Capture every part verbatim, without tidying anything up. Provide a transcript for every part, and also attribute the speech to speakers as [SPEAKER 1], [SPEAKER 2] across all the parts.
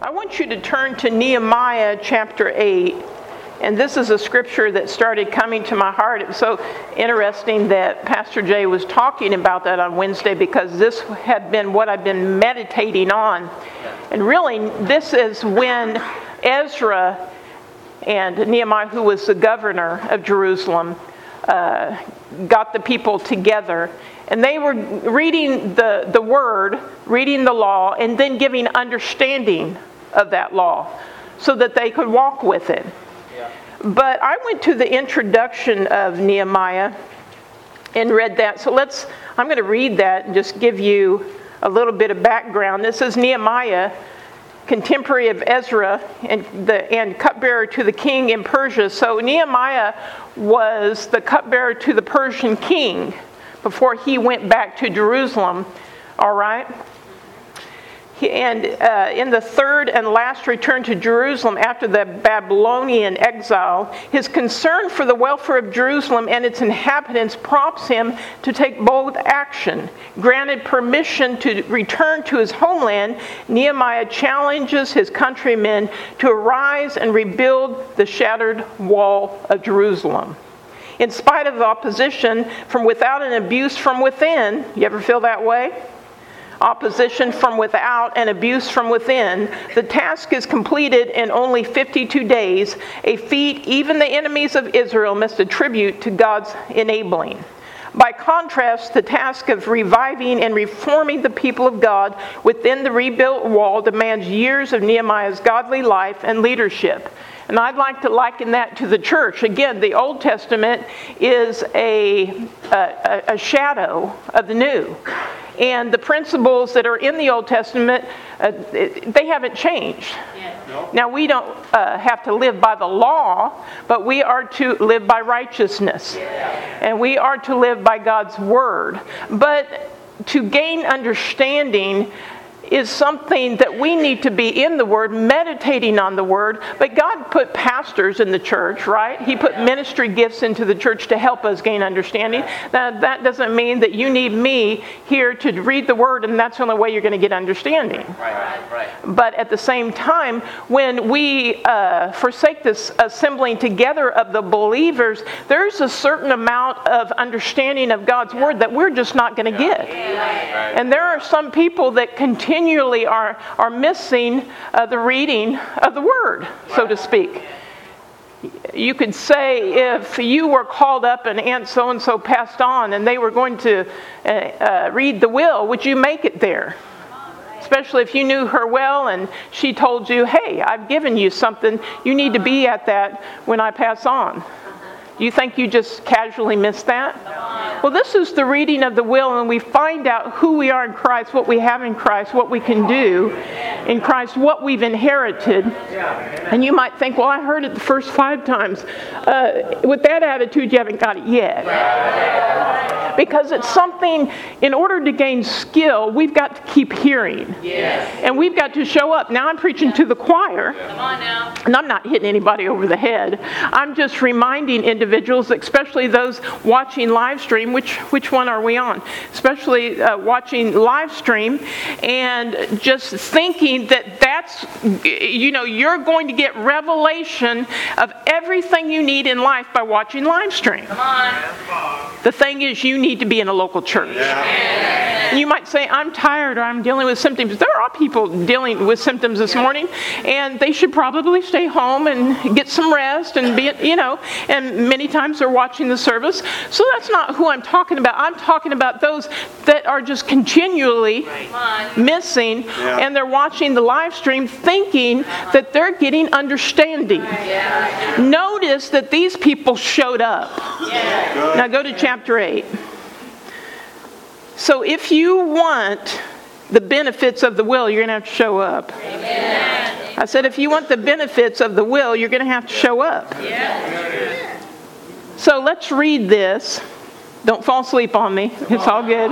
[SPEAKER 1] I want you to turn to Nehemiah chapter eight. And this is a scripture that started coming to my heart. It was so interesting that Pastor Jay was talking about that on Wednesday, because this had been what I've been meditating on. And really, this is when Ezra and Nehemiah, who was the governor of Jerusalem, uh, got the people together. And they were reading the, the word, reading the law, and then giving understanding of that law so that they could walk with it. Yeah. But I went to the introduction of Nehemiah and read that. So let's, I'm going to read that and just give you a little bit of background. This is Nehemiah, contemporary of Ezra and the and cupbearer to the king in Persia. So Nehemiah was the cupbearer to the Persian king before he went back to Jerusalem. All right? And uh, in the third and last return to Jerusalem after the Babylonian exile, his concern for the welfare of Jerusalem and its inhabitants prompts him to take bold action. Granted permission to return to his homeland, Nehemiah challenges his countrymen to arise and rebuild the shattered wall of Jerusalem. In spite of opposition from without and abuse from within, you ever feel that way? Opposition from without and abuse from within, the task is completed in only fifty-two days, a feat even the enemies of Israel must attribute to God's enabling. By contrast, the task of reviving and reforming the people of God within the rebuilt wall demands years of Nehemiah's godly life and leadership. And I'd like to liken that to the church. Again, the Old Testament is a, a, a shadow of the New. And the principles that are in the Old Testament, uh, they haven't changed. Yeah. No. Now, we don't uh, have to live by the law, but we are to live by righteousness. Yeah. And we are to live by God's word. But to gain understanding is something that we need to be in the Word, meditating on the Word. But God put pastors in the church, right? He put ministry gifts into the church to help us gain understanding. Now, that doesn't mean that you need me here to read the Word and that's the only way you're going to get understanding. Right, right. But at the same time, when we uh, forsake this assembling together of the believers, there's a certain amount of understanding of God's Word that we're just not going to get. And there are some people that continue Continually are, are missing uh, the reading of the Word, so to speak. You could say if you were called up and Aunt so-and-so passed on and they were going to uh, uh, read the will, would you make it there? Especially if you knew her well and she told you, hey, I've given you something, you need to be at that when I pass on. Do you think you just casually missed that? Well, this is the reading of the will, and we find out who we are in Christ, what we have in Christ, what we can do in Christ, what we've inherited. And you might think, well, I heard it the first five times. Uh, with that attitude, you haven't got it yet. Because it's something, in order to gain skill, we've got to keep hearing. And we've got to show up. Now I'm preaching to the choir. Come on now. And I'm not hitting anybody over the head. I'm just reminding individuals, especially those watching live stream, which which one are we on? Especially uh, watching live stream, and just thinking that that's, you know, you're going to get revelation of everything you need in life by watching live stream. Come on. The thing is, you need to be in a local church. Yeah. You might say, I'm tired or I'm dealing with symptoms. There are people dealing with symptoms this morning, and they should probably stay home and get some rest and be, you know, and many times they're watching the service. So that's not who I'm talking about. I'm talking about those that are just continually missing, yeah. And they're watching the live stream thinking that they're getting understanding. Yeah. Notice that these people showed up. Yeah. Now go to chapter eight. So if you want the benefits of the will, you're going to have to show up. Amen. I said if you want the benefits of the will, you're going to have to show up. Yeah. So let's read this. Don't fall asleep on me. It's all good.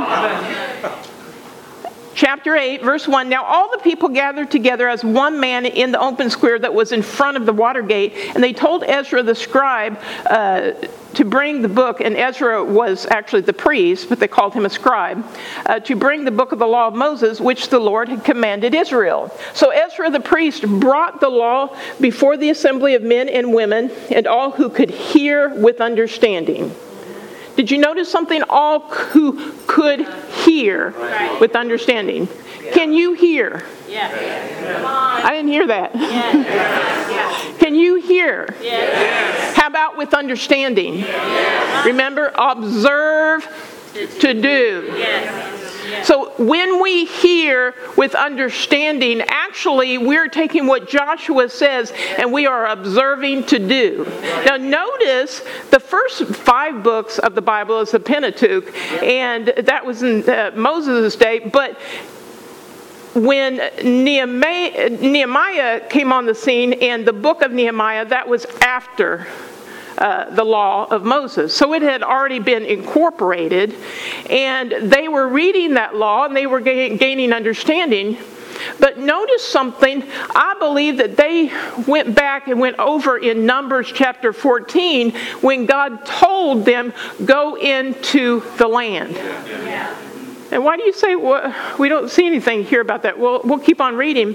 [SPEAKER 1] Chapter eight, verse one. Now all the people gathered together as one man in the open square that was in front of the water gate, and they told Ezra the scribe, uh, to bring the book, and Ezra was actually the priest, but they called him a scribe, uh, to bring the book of the law of Moses, which the Lord had commanded Israel. So Ezra the priest brought the law before the assembly of men and women and all who could hear with understanding. Did you notice something? All who could hear with understanding. Can you hear?
[SPEAKER 2] Yes.
[SPEAKER 1] I didn't hear that.
[SPEAKER 2] Yes.
[SPEAKER 1] Can you hear?
[SPEAKER 2] Yes.
[SPEAKER 1] How about with understanding?
[SPEAKER 2] Yes.
[SPEAKER 1] Remember, observe to do.
[SPEAKER 2] Yes.
[SPEAKER 1] So when we hear with understanding, actually we're taking what Joshua says and we are observing to do. Now notice the first five books of the Bible is the Pentateuch, and that was in uh, Moses' day, but when Nehemiah, Nehemiah came on the scene, and the book of Nehemiah, that was after uh, the law of Moses. So it had already been incorporated, and they were reading that law, and they were ga- gaining understanding. But notice something. I believe that they went back and went over in Numbers chapter fourteen when God told them, go into the land.
[SPEAKER 2] Yeah.
[SPEAKER 1] And why do you say, well, we don't see anything here about that? Well, we'll keep on reading.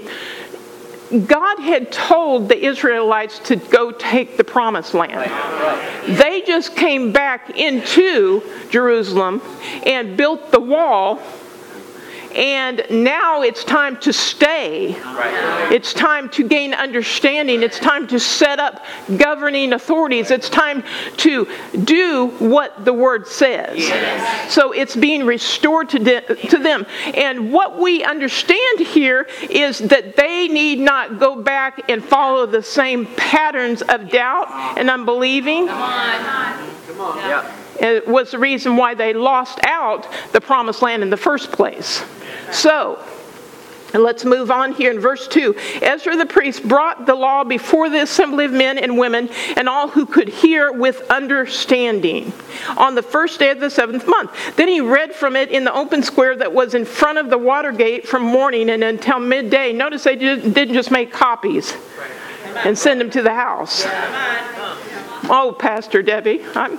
[SPEAKER 1] God had told the Israelites to go take the promised land. They just came back into Jerusalem and built the wall. And now it's time to stay. Right. It's time to gain understanding. It's time to set up governing authorities. It's time to do what the Word says. Yes. So it's being restored to, de- to them. And what we understand here is that they need not go back and follow the same patterns of doubt and unbelieving.
[SPEAKER 2] Come on. Come on.
[SPEAKER 3] Yeah.
[SPEAKER 1] It was the reason why they lost out the promised land in the first place. So, and let's move on here in verse two. Ezra the priest brought the law before the assembly of men and women and all who could hear with understanding on the first day of the seventh month. Then he read from it in the open square that was in front of the water gate from morning and until midday. Notice they didn't just make copies and send them to the house. Oh, Pastor Debbie. I'm,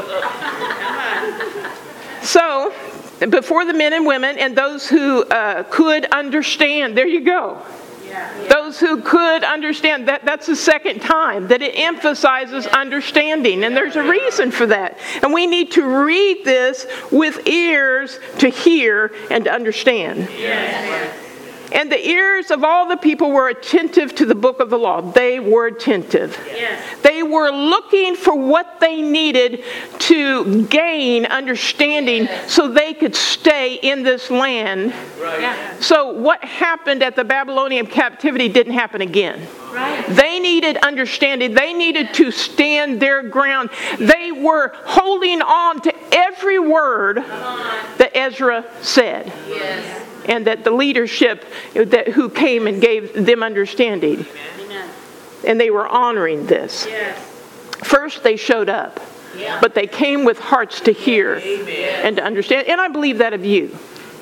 [SPEAKER 1] I'm... So, before the men and women and those who uh, could understand. There you go. Yeah. Those who could understand. That, that's the second time that it emphasizes understanding. And there's a reason for that. And we need to read this with ears to hear and to understand.
[SPEAKER 2] Yes.
[SPEAKER 1] And the ears of all the people were attentive to the book of the law. They were attentive.
[SPEAKER 2] Yes.
[SPEAKER 1] They were looking for what they needed to gain understanding so they could stay in this land.
[SPEAKER 2] Right. Yeah.
[SPEAKER 1] So what happened at the Babylonian captivity didn't happen again.
[SPEAKER 2] Right.
[SPEAKER 1] They needed understanding. They needed to stand their ground. They were holding on to every word that Ezra said.
[SPEAKER 2] Yes.
[SPEAKER 1] And that the leadership that who came and gave them understanding.
[SPEAKER 2] Amen.
[SPEAKER 1] And they were honoring this.
[SPEAKER 2] Yes.
[SPEAKER 1] First they showed up,
[SPEAKER 2] Yeah.
[SPEAKER 1] but they came with hearts to hear
[SPEAKER 2] Amen.
[SPEAKER 1] and to understand. And I believe that of you.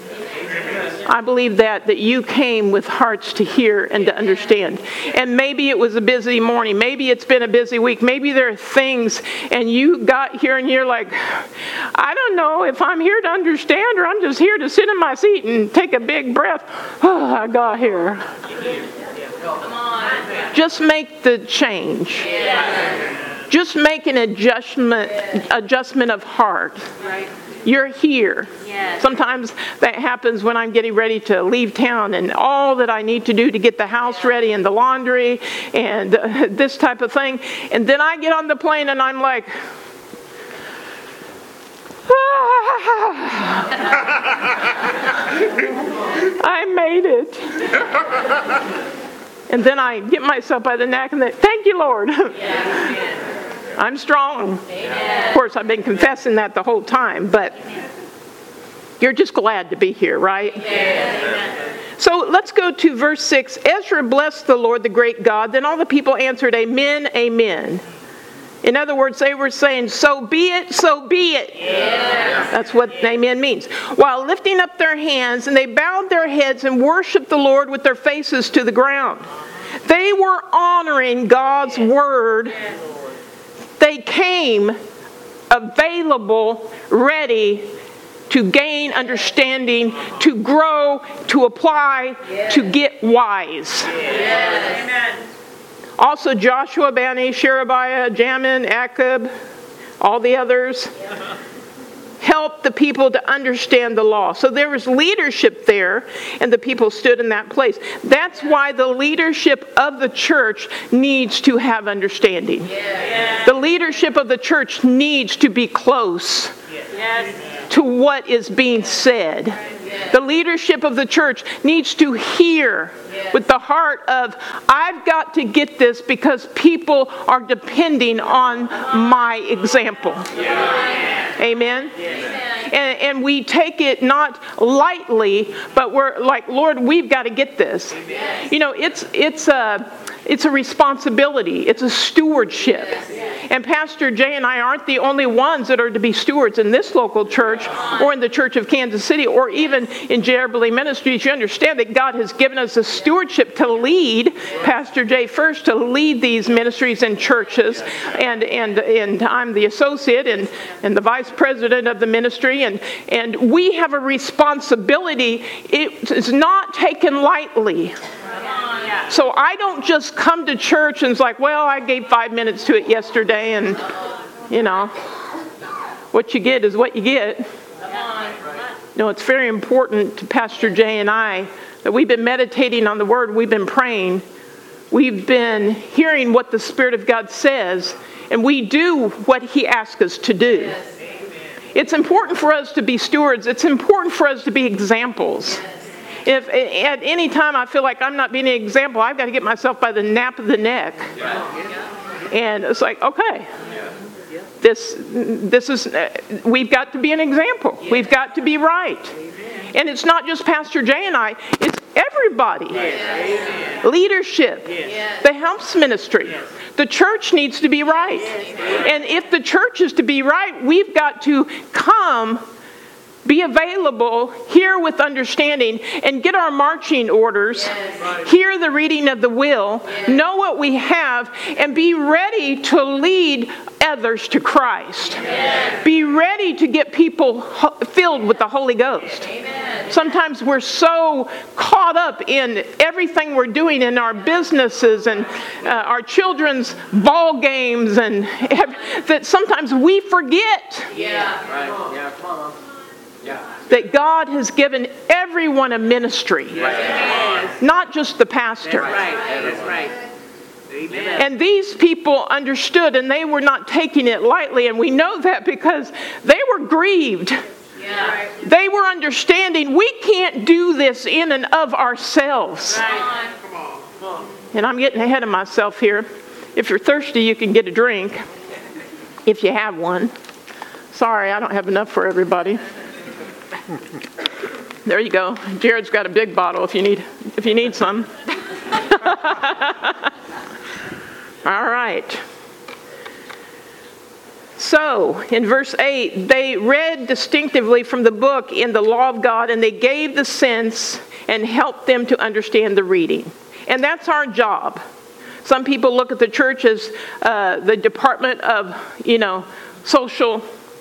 [SPEAKER 1] I believe that, that you came with hearts to hear and to understand. And maybe it was a busy morning. Maybe it's been a busy week. Maybe there are things and you got here and you're like, I don't know if I'm here to understand or I'm just here to sit in my seat and take a big breath. Oh, I got here.
[SPEAKER 2] Come on.
[SPEAKER 1] Just make the change.
[SPEAKER 2] Yes.
[SPEAKER 1] Just make an adjustment, adjustment of heart.
[SPEAKER 2] Right.
[SPEAKER 1] You're here.
[SPEAKER 2] Yes.
[SPEAKER 1] Sometimes that happens when I'm getting ready to leave town and all that I need to do to get the house ready and the laundry and uh, this type of thing. And then I get on the plane and I'm like, ah, I made it. And then I get myself by the neck and say, thank you, Lord.
[SPEAKER 2] Yes.
[SPEAKER 1] I'm strong.
[SPEAKER 2] Amen.
[SPEAKER 1] Of course, I've been confessing that the whole time, but you're just glad to be here, right?
[SPEAKER 2] Yes.
[SPEAKER 1] So let's go to verse six. Ezra blessed the Lord, the great God. Then all the people answered, Amen, Amen. In other words, they were saying, so be it, so be it.
[SPEAKER 2] Yes.
[SPEAKER 1] That's what amen means. While lifting up their hands, and they bowed their heads and worshiped the Lord with their faces to the ground. They were honoring God's word. They came available, ready to gain understanding, to grow, to apply, yes. to get wise. Yes. Amen. Also Joshua, Bani, Sherebiah, Jamin, Akab, all the others, helped the people to understand the law. So there was leadership there, and the people stood in that place. That's why the leadership of the church needs to have understanding. Yes. The leadership of the church needs to be close yes. to what is being said. Yes. The leadership of the church needs to hear yes. with the heart of, I've got to get this because people are depending on my example. Yes. Amen? Yes. And, and we take it not lightly, but we're like, Lord, we've got to get this. Yes. You know, it's it's a it's a responsibility. It's a stewardship. Yes. And Pastor Jay and I aren't the only ones that are to be stewards in this local church or in the Church of Kansas City or even in Jubilee Ministries. You understand that God has given us a stewardship to lead, Pastor Jay first, to lead these ministries and churches. And and and I'm the associate and, and the vice president of the ministry. And, and we have a responsibility. It's not taken lightly. So I don't just come to church and it's like, well, I gave five minutes to it yesterday and, you know, what you get is what you get. No, it's very important to Pastor Jay and I that we've been meditating on the Word, we've been praying, we've been hearing what the Spirit of God says, and we do what He asks us to do. It's important for us to be stewards. It's important for us to be examples. If at any time I feel like I'm not being an example, I've got to get myself by the nape of the neck. And it's like, okay, this this is, we've got to be an example. We've got to be right. And it's not just Pastor Jay and I, it's everybody. Yes. Leadership, yes. The house ministry. Yes. The church needs to be right. Yes. And if the church is to be right, we've got to come, be available, hear with understanding, and get our marching orders, yes. hear the reading of the will, yes. know what we have, and be ready to lead others to Christ. Yes. Be ready to get people filled with the Holy Ghost. Amen. Sometimes we're so caught up in everything we're doing in our businesses and uh, our children's ball games, and that sometimes we forget. Yeah. Right. Yeah. Come on. Yeah. That God has given everyone a ministry, right. not just the pastor. Right. That's right. Amen. And these people understood, and they were not taking it lightly, and we know that because they were grieved. Yeah. They were understanding we can't do this in and of ourselves. Right. Come on. Come on. And I'm getting ahead of myself here. If you're thirsty, you can get a drink, if you have one. Sorry, I don't have enough for everybody. There you go. Jared's got a big bottle if you need if you need some. All right. So, in verse eight, they read distinctively from the book in the law of God, and they gave the sense and helped them to understand the reading. And that's our job. Some people look at the church as uh, the department of, you know, social,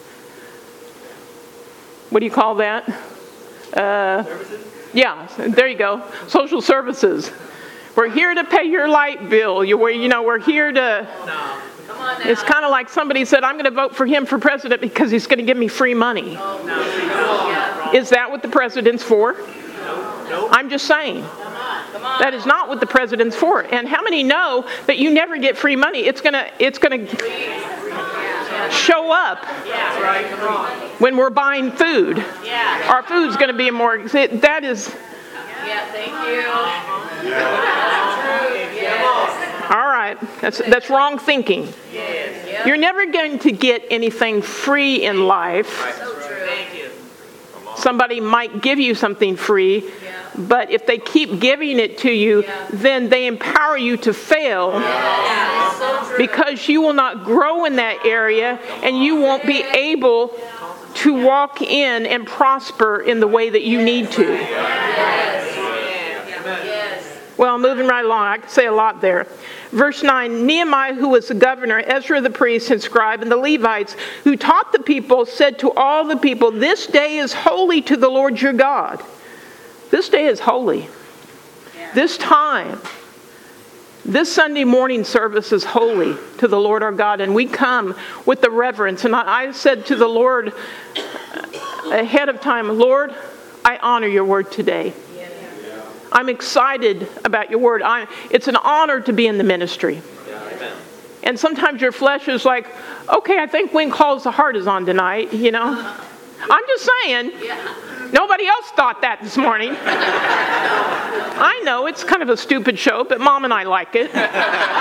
[SPEAKER 1] what do you call that? Uh, yeah, there you go. Social services. We're here to pay your light bill. You, you know, we're here to... No. It's kind of like somebody said, I'm going to vote for him for president because he's going to give me free money. Oh, no. Is that what the president's for? No. No. I'm just saying. Come on. Come on. That is not what the president's for. And how many know that you never get free money? It's going to it's going to show up when we're buying food. Our food's going to be more... That is... Yeah, thank you. All right, that's that's wrong thinking. You're never going to get anything free in life. Somebody might give you something free, but if they keep giving it to you, then they empower you to fail because you will not grow in that area and you won't be able to walk in and prosper in the way that you need to. Well, moving right along, I could say a lot there. Verse nine, Nehemiah, who was the governor, Ezra the priest and scribe, and the Levites, who taught the people, said to all the people, this day is holy to the Lord your God. This day is holy. This time, this Sunday morning service is holy to the Lord our God, and we come with the reverence. And I, I said to the Lord ahead of time, Lord, I honor your word today. I'm excited about your word. I, it's an honor to be in the ministry. Yeah, and sometimes your flesh is like, okay, I think When Calls the Heart is on tonight, you know. I'm just saying. Yeah. Nobody else thought that this morning. I know, it's kind of a stupid show, but Mom and I like it. And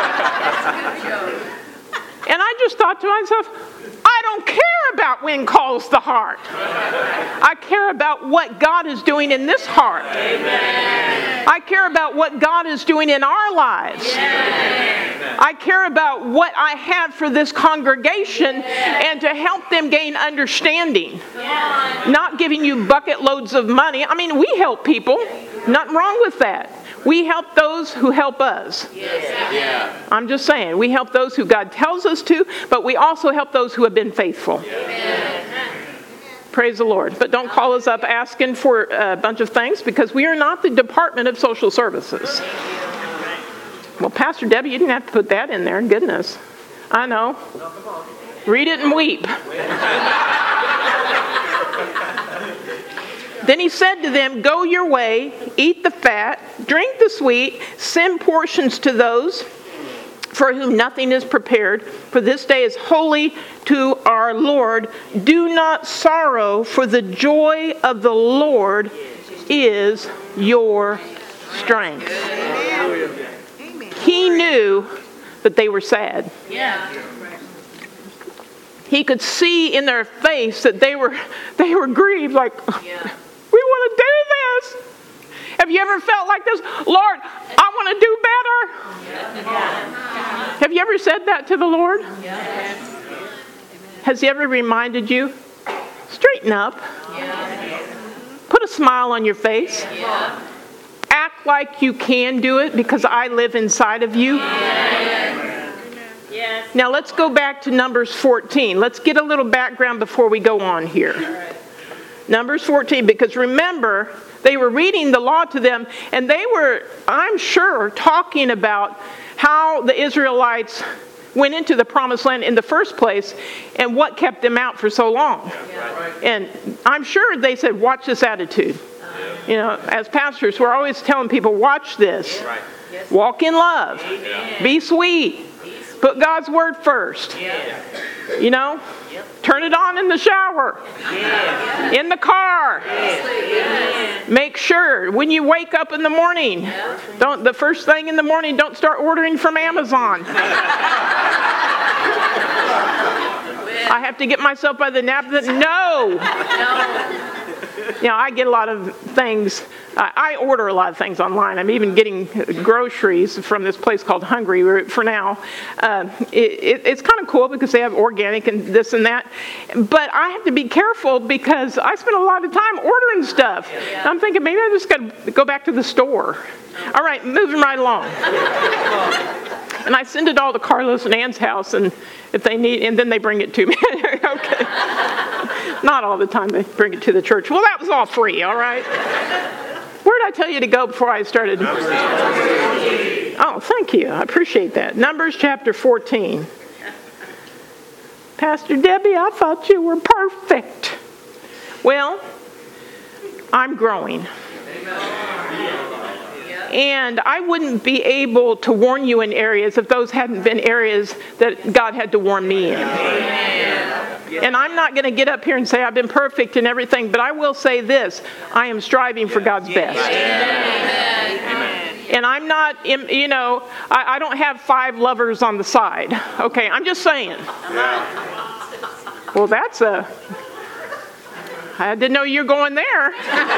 [SPEAKER 1] I just thought to myself, I don't care about When Calls the Heart. I care about what God is doing in this heart. Amen. I care about what God is doing in our lives. Amen. I care about what I have for this congregation and to help them gain understanding. Yeah. Not giving you bucket loads of money. I mean, we help people. Nothing wrong with that. We help those who help us. Yeah. I'm just saying, we help those who God tells us to, but we also help those who have been faithful. Yeah. Praise the Lord. But don't call us up asking for a bunch of things, because we are not the Department of Social Services. Well, Pastor Debbie, you didn't have to put that in there. Goodness. I know. Read it and weep. Then he said to them, go your way, eat the fat, drink the sweet, send portions to those for whom nothing is prepared, for this day is holy to our Lord. Do not sorrow, for the joy of the Lord is your strength. He knew that they were sad. He could see in their face that they were they were grieved, like, we want to do this. Have you ever felt like this? Lord, I want to do better. Yeah. Have you ever said that to the Lord? Yeah. Has he ever reminded you? Straighten up. Yeah. Put a smile on your face. Yeah. Act like you can do it, because I live inside of you. Yeah. Yeah. Now let's go back to Numbers fourteen. Let's get a little background before we go on here. Numbers fourteen, because remember, they were reading the law to them, and they were, I'm sure, talking about how the Israelites went into the promised land in the first place and what kept them out for so long. Yeah. And I'm sure they said, watch this attitude. You know, as pastors, we're always telling people, watch this. Right. Walk in love. Amen. Be sweet. Put God's word first. Yeah. You know? Yep. Turn it on in the shower. Yeah. In the car. Yeah. Make sure when you wake up in the morning, yeah. don't the first thing in the morning, don't start ordering from Amazon. I have to get myself by the napkin. No. No. You know, I get a lot of things. Uh, I order a lot of things online. I'm even getting groceries from this place called Hungry for now. Uh, it, it, it's kind of cool because they have organic and this and that. But I have to be careful because I spend a lot of time ordering stuff. Yeah. I'm thinking maybe I just got to go back to the store. All right, moving right along. And I send it all to Carlos and Ann's house, and if they need, and then they bring it to me. Okay. Not all the time they bring it to the church. Well, that was all free, all right? Where did I tell you to go before I started? Oh, thank you. I appreciate that. Numbers chapter fourteen. Pastor Debbie, I thought you were perfect. Well, I'm growing. And I wouldn't be able to warn you in areas if those hadn't been areas that God had to warn me in. Amen. And I'm not going to get up here and say I've been perfect in everything, but I will say this. I am striving for God's best. Amen. And I'm not, you know, I, I don't have five lovers on the side. Okay, I'm just saying. Well, that's a... I didn't know you were going there.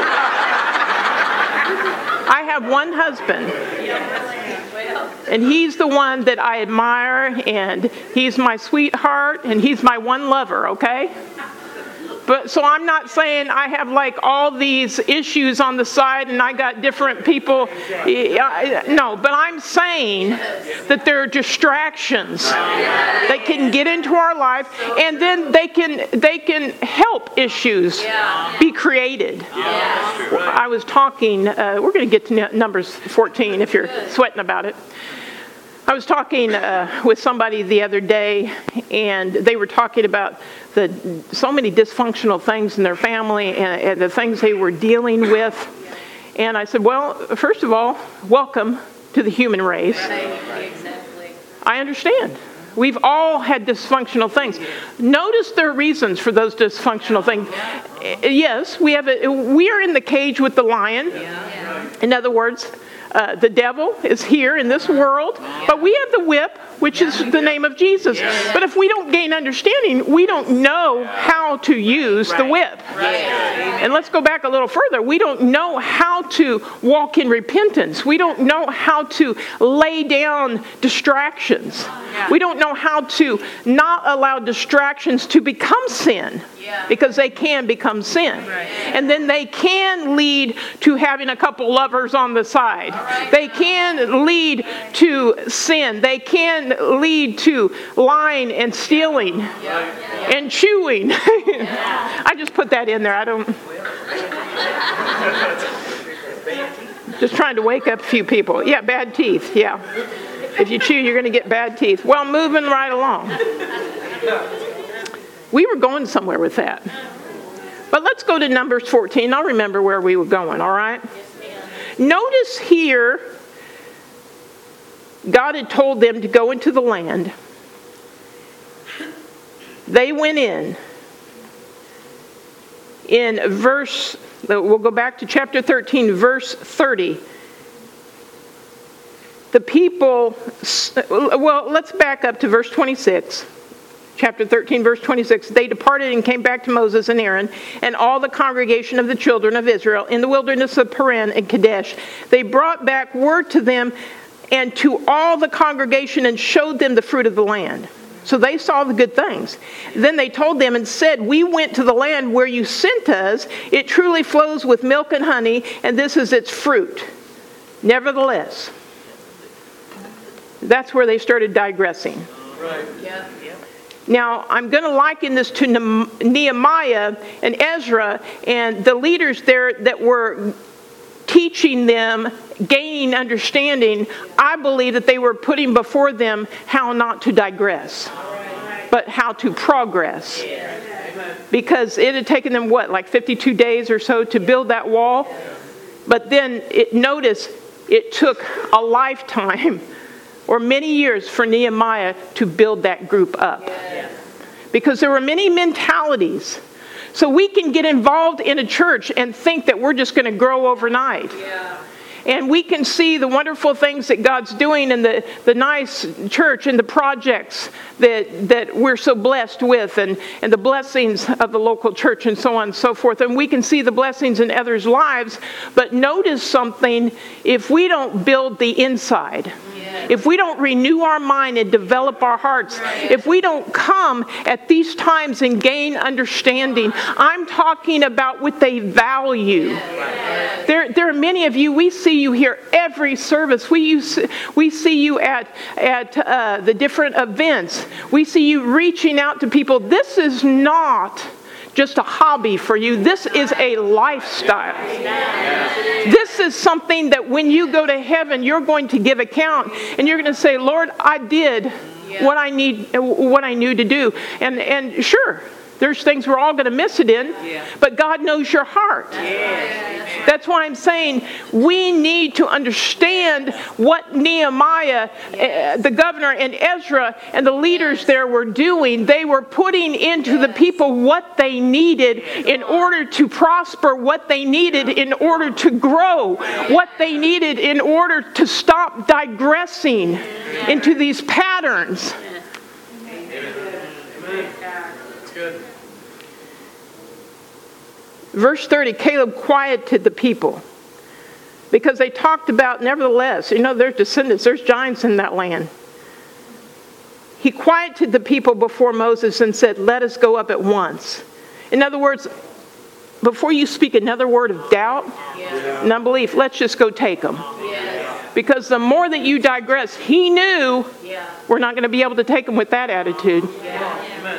[SPEAKER 1] I have one husband, and he's the one that I admire, and he's my sweetheart, and he's my one lover, okay? But so I'm not saying I have like all these issues on the side and I got different people. No, but I'm saying that there are distractions that can get into our life, and then they can they can help issues be created. I was talking. Uh, we're going to get to Numbers fourteen if you're sweating about it. I was talking uh, with somebody the other day, and they were talking about the so many dysfunctional things in their family and, and the things they were dealing with. And I said, well, first of all, welcome to the human race.
[SPEAKER 2] Exactly.
[SPEAKER 1] I understand. We've all had dysfunctional things. Notice there are reasons for those dysfunctional things. Yes, we have a, we are in the cage with the lion. In other words, Uh, the devil is here in this world, but we have the whip, which is the name of Jesus. But if we don't gain understanding, we don't know how to use the whip. And let's go back a little further. We don't know how to walk in repentance. We don't know how to lay down distractions. We don't know how to not allow distractions to become sin, because they can become sin. And then they can lead to having a couple lovers on the side. They can lead to sin. They can lead to lying and stealing and chewing. I just put that in there. I don't... Just trying to wake up a few people. Yeah, bad teeth. Yeah. If you chew, you're going to get bad teeth. Well, moving right along. We were going somewhere with that. But let's go to Numbers fourteen. I'll remember where we were going, all right? Notice here, God had told them to go into the land. They went in. In verse, we'll go back to chapter thirteen, verse thirty. The people, well, let's back up to verse twenty-six. Chapter thirteen, verse twenty-six, they departed and came back to Moses and Aaron and all the congregation of the children of Israel in the wilderness of Paran and Kadesh. They brought back word to them and to all the congregation and showed them the fruit of the land. So they saw the good things. Then they told them and said, we went to the land where you sent us. It truly flows with milk and honey, and this is its fruit. Nevertheless, that's where they started digressing.
[SPEAKER 2] Right. Yeah. Yeah.
[SPEAKER 1] Now, I'm going to liken this to Nehemiah and Ezra and the leaders there that were teaching them, gaining understanding. I believe that they were putting before them how not to digress, but how to progress. Because it had taken them, what, like fifty-two days or so to build that wall? But then, it, notice, it took a lifetime or many years for Nehemiah to build that group up. Because there were many mentalities. So we can get involved in a church and think that we're just going to grow overnight. And we can see the wonderful things that God's doing in the, the nice church and the projects that, that we're so blessed with, and, and the blessings of the local church and so on and so forth. And we can see the blessings in others' lives. But notice something, if we don't build the inside, if we don't renew our mind and develop our hearts, if we don't come at these times and gain understanding, I'm talking about with a value. There, there are many of you, we see you here every service. We, use, we see you at, at uh, the different events. We see you reaching out to people. This is not just a hobby for you. This is a lifestyle. This is something that when you go to heaven, you're going to give account, and you're going to say, Lord, I did what I need, what I knew to do. And and sure, there's things we're all going to miss it in, but God knows your heart. That's why I'm saying we need to understand what Nehemiah, uh, the governor, and Ezra and the leaders there were doing. They were putting into the people what they needed in order to prosper, what they needed in order to grow, what they needed in order to stop digressing into these patterns.
[SPEAKER 3] That's good.
[SPEAKER 1] Verse thirty, Caleb quieted the people because they talked about, nevertheless, you know, there's descendants, there's giants in that land. He quieted the people before Moses and said, let us go up at once In other words, before you speak another word of doubt
[SPEAKER 2] Yeah.
[SPEAKER 1] and unbelief, let's just go take them.
[SPEAKER 2] Yes.
[SPEAKER 1] Because the more that you digress, he knew
[SPEAKER 2] Yeah.
[SPEAKER 1] we're not going to be able to take them with that attitude.
[SPEAKER 2] Yeah.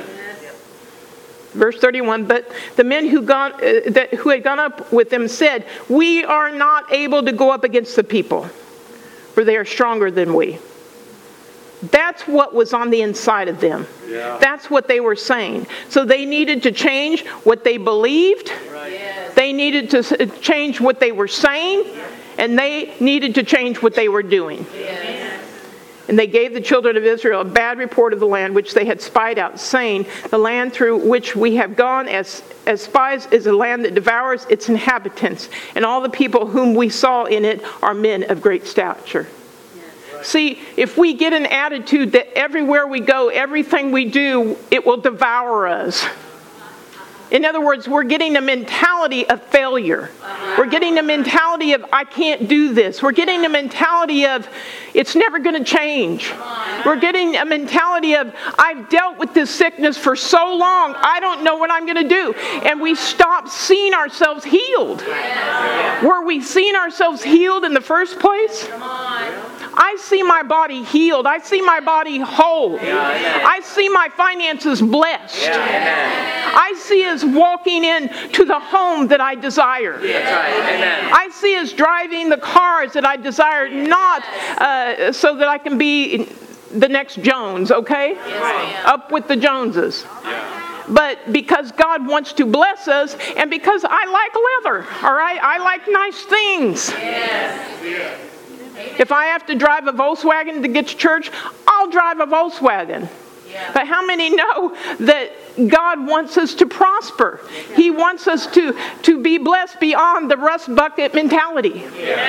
[SPEAKER 1] Verse thirty-one, but the men who, gone, uh, that, who had gone up with them said, we are not able to go up against the people, for they are stronger than we. That's what was on the inside of them.
[SPEAKER 4] Yeah.
[SPEAKER 1] That's what they were saying. So they needed to change what they believed.
[SPEAKER 2] Yes.
[SPEAKER 1] They needed to s- change what they were saying. And they needed to change what they were doing.
[SPEAKER 2] Yes.
[SPEAKER 1] And they gave the children of Israel a bad report of the land which they had spied out, saying, the land through which we have gone as, as spies is a land that devours its inhabitants, and all the people whom we saw in it are men of great stature. See, if we get an attitude that everywhere we go, everything we do, it will devour us. In other words, we're getting a mentality of failure. We're getting a mentality of, I can't do this. We're getting a mentality of, it's never going to change. We're getting a mentality of, I've dealt with this sickness for so long, I don't know what I'm going to do. And we stop seeing ourselves healed. Were we seeing ourselves healed in the first place?
[SPEAKER 2] Come on.
[SPEAKER 1] I see my body healed. I see my body whole. I see my finances blessed. I see us walking into the home that I desire. I see us driving the cars that I desire, not uh, so that I can be the next Jones, okay? Up with the Joneses. But because God wants to bless us, and because I like leather, all right? I like nice things.
[SPEAKER 2] Yes.
[SPEAKER 1] If I have to drive a Volkswagen to get to church, I'll drive a Volkswagen.
[SPEAKER 2] Yeah.
[SPEAKER 1] But how many know that God wants us to prosper? He wants us to, to be blessed beyond the rust bucket mentality.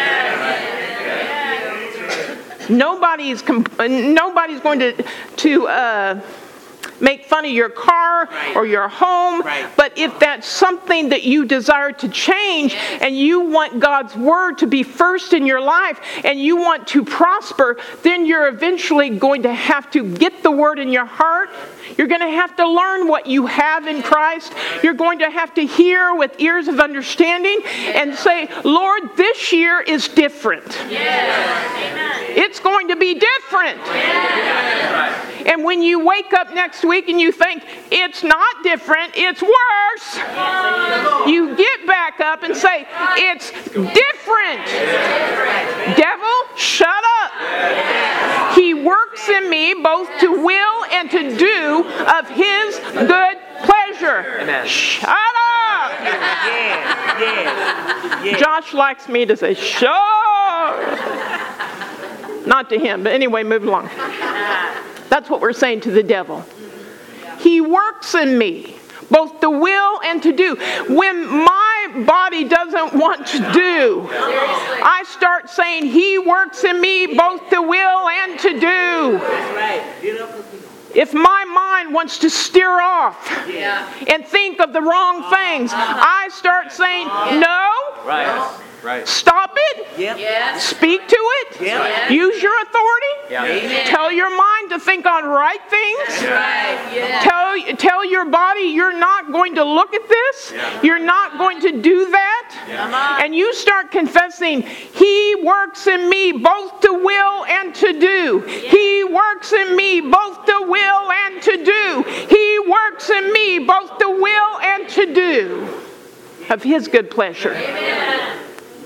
[SPEAKER 1] Nobody's comp- nobody's going to to uh, make fun of your car or your home.
[SPEAKER 5] Right.
[SPEAKER 1] But if that's something that you desire to change, and you want God's word to be first in your life, and you want to prosper, then you're eventually going to have to get the word in your heart. You're going to have to learn what you have in Christ. You're going to have to hear with ears of understanding and say, Lord, this year is different. It's going to be different. And when you wake up next week and you think, it's not different, it's worse, you get back up and say, it's different. Devil, shut up. He works in me both to will and to do of his good pleasure.
[SPEAKER 5] Amen.
[SPEAKER 1] Shut up.
[SPEAKER 5] Yeah, yeah, yeah.
[SPEAKER 1] Josh likes me to say, shut up. Not to him, but anyway, move along. That's what we're saying to the devil. He works in me, both to will and to do. When my body doesn't want to do, I start saying, he works in me, both to will and to do. If my mind wants to steer off and think of the wrong things, I start saying, no.
[SPEAKER 5] Right. Right.
[SPEAKER 1] Stop it.
[SPEAKER 5] Yep.
[SPEAKER 2] Yes.
[SPEAKER 1] Speak to it.
[SPEAKER 5] Yep.
[SPEAKER 1] Use your authority.
[SPEAKER 5] Yeah.
[SPEAKER 2] Amen.
[SPEAKER 1] Tell your mind to think on right things.
[SPEAKER 2] Right. Yes.
[SPEAKER 1] Tell, tell your body you're not going to look at this. You're not going to do that. And you start confessing, he works in me both to will and to do. He works in me both to will and to do. He works in me both to will and to do of his good pleasure.
[SPEAKER 2] Amen.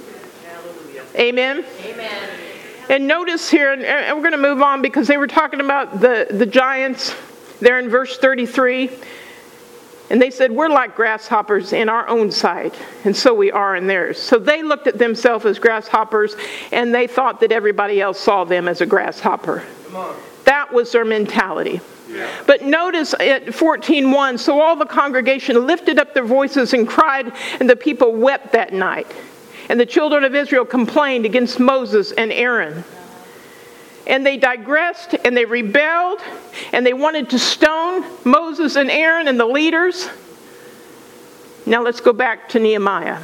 [SPEAKER 1] Amen.
[SPEAKER 2] Amen.
[SPEAKER 1] And notice here, and we're going to move on because they were talking about the, the giants there in verse thirty-three. And they said, we're like grasshoppers in our own sight, and so we are in theirs. So they looked at themselves as grasshoppers, and they thought that everybody else saw them as a grasshopper. That was their mentality. Yeah. But notice at fourteen one, so all the congregation lifted up their voices and cried, and the people wept that night. And the children of Israel complained against Moses and Aaron. And they digressed and they rebelled and they wanted to stone Moses and Aaron and the leaders. Now let's go back to Nehemiah.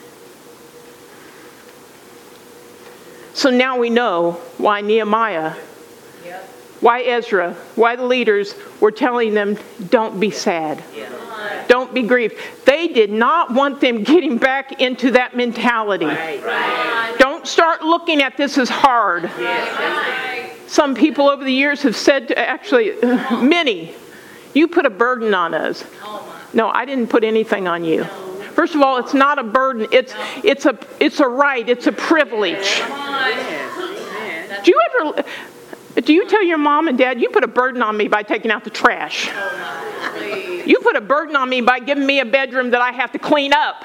[SPEAKER 1] So now we know why Nehemiah, why Ezra, why the leaders were telling them, don't be sad. Don't be grieved. They did not want them getting back into that mentality.
[SPEAKER 5] Right. Right.
[SPEAKER 1] Don't start looking at this as hard.
[SPEAKER 5] Yes.
[SPEAKER 1] Some people over the years have said, to, actually, many, you put a burden on us. No, I didn't put anything on you. First of all, it's not a burden. It's it's a it's a right. It's a privilege. Do you ever? Do you tell your mom and dad, you put a burden on me by taking out the trash? You put a burden on me by giving me a bedroom that I have to clean up.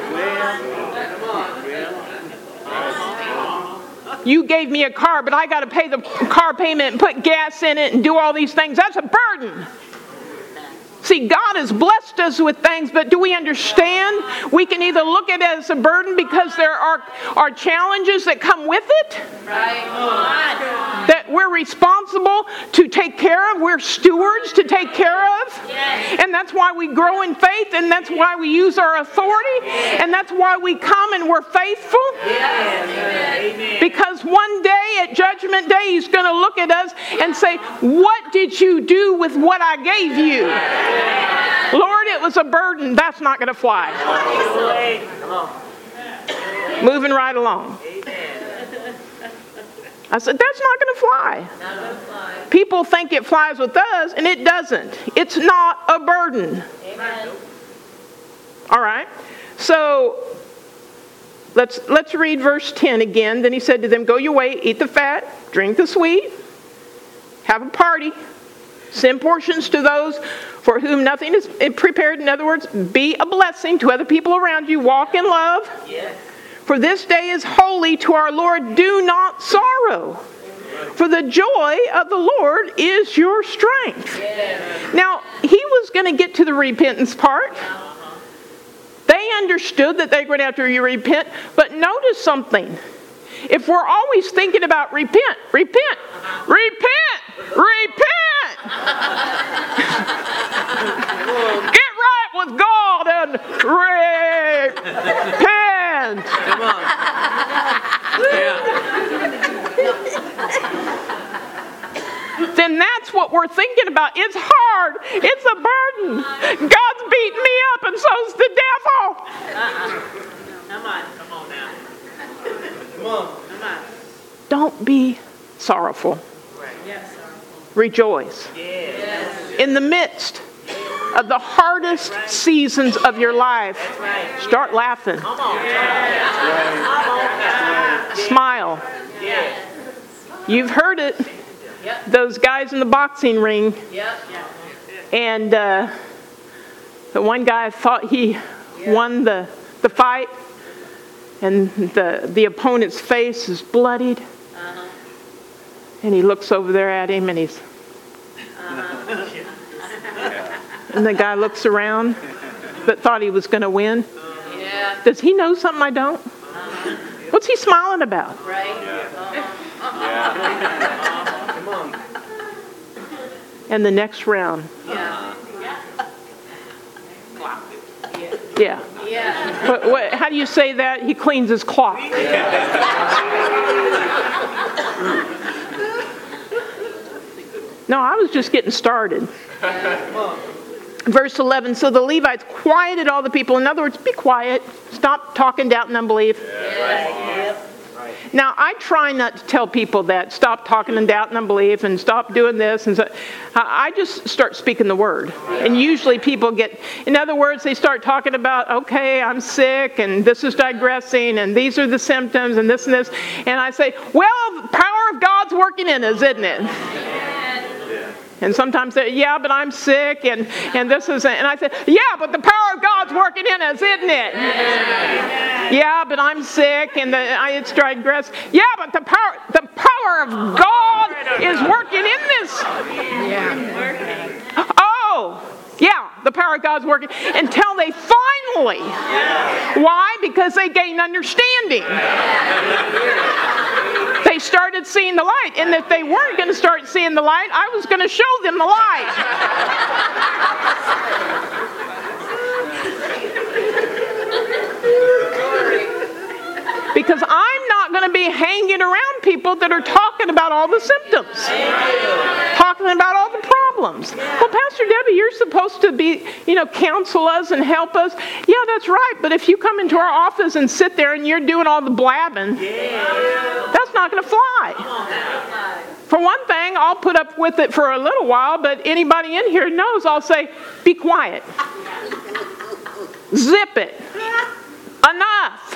[SPEAKER 1] You gave me a car, but I got to pay the car payment and put gas in it and do all these things. That's a burden. See, God has blessed us with things, but do we understand? We can either look at it as a burden because there are, are challenges that come with it.
[SPEAKER 2] Right.
[SPEAKER 1] That we're responsible to take care of. We're stewards to take care of.
[SPEAKER 2] Yes.
[SPEAKER 1] And that's why we grow in faith, and that's why we use our authority, and that's why we come and we're faithful.
[SPEAKER 2] Yes.
[SPEAKER 1] Because one day at Judgment Day, He's going to look at us and say, what did you do with what I gave you? Lord, it was a burden. That's not going to fly. Moving right along. I said, that's not going to fly. People think it flies with us, and it doesn't. It's not a burden.
[SPEAKER 2] Amen.
[SPEAKER 1] All right. So let's let's read verse ten again. Then He said to them, go your way, eat the fat, drink the sweet, have a party, send portions to those for whom nothing is prepared. In other words, be a blessing to other people around you. Walk in love.
[SPEAKER 2] Yes.
[SPEAKER 1] For this day is holy to our Lord. Do not sorrow. For the joy of the Lord is your strength.
[SPEAKER 2] Yes.
[SPEAKER 1] Now, He was going to get to the repentance part. They understood that they were going to have to repent. But notice something. If we're always thinking about repent, repent, repent, repent. Get right with God and repent.
[SPEAKER 5] Come on. Yeah.
[SPEAKER 1] Then that's what we're thinking about. It's hard. It's a burden. God's beating me up, and so's the devil.
[SPEAKER 2] Uh-uh. Come on. Come on now.
[SPEAKER 5] Come on.
[SPEAKER 2] Come on.
[SPEAKER 1] Don't be sorrowful.
[SPEAKER 2] Yes.
[SPEAKER 1] Rejoice.
[SPEAKER 2] Yes.
[SPEAKER 1] In the midst of the hardest seasons of your life, start laughing.
[SPEAKER 2] Come on.
[SPEAKER 1] Smile.
[SPEAKER 2] Yes.
[SPEAKER 1] You've heard it.
[SPEAKER 2] Yep.
[SPEAKER 1] Those guys in the boxing ring.
[SPEAKER 2] Yep.
[SPEAKER 1] And uh, the one guy thought he won the, the fight. And the, the opponent's face is bloodied.
[SPEAKER 2] Uh-huh.
[SPEAKER 1] And he looks over there at him, and he's...
[SPEAKER 2] Uh-huh.
[SPEAKER 1] And the guy looks around, but thought he was going to win.
[SPEAKER 2] Yeah.
[SPEAKER 1] Does he know something I don't?
[SPEAKER 2] Uh-huh.
[SPEAKER 1] What's he smiling about?
[SPEAKER 2] Right.
[SPEAKER 5] Yeah. Come on.
[SPEAKER 1] And the next round,
[SPEAKER 2] Yeah.
[SPEAKER 1] yeah.
[SPEAKER 2] Yeah.
[SPEAKER 1] What, what, how do you say that? He cleans his clock. No, I was just getting started. Verse eleven, so the Levites quieted all the people. In other words, be quiet. Stop talking doubt and unbelief.
[SPEAKER 2] Yes.
[SPEAKER 1] Now, I try not to tell people that. Stop talking and doubt and unbelief and stop doing this. And so I just start speaking the word. And usually people get, in other words, they start talking about, okay, I'm sick and this is digressing and these are the symptoms and this and this. And I say, well, the power of God's working in us, isn't it? And sometimes they, yeah, but I'm sick, and, and this is, and I say, yeah, but the power of God's working in us, isn't it? Amen. Yeah, but I'm sick, and the, I, it's digressed. Yeah, but the power, the power of God is working in this. Yeah. Oh, yeah, the power of God's working until they finally. Why? Because they gained understanding. They started seeing the light. And if they weren't going to start seeing the light, I was going to show them the light. Because I'm not going to be hanging around people that are talking about all the symptoms. Talking about all the problems. problems. Well, Pastor Debbie, you're supposed to be, you know, counsel us and help us. Yeah, that's right. But if you come into our office and sit there and you're doing all the blabbing, that's not going to fly. For one thing, I'll put up with it for a little while, but anybody in here knows I'll say, be quiet. Zip it. Enough.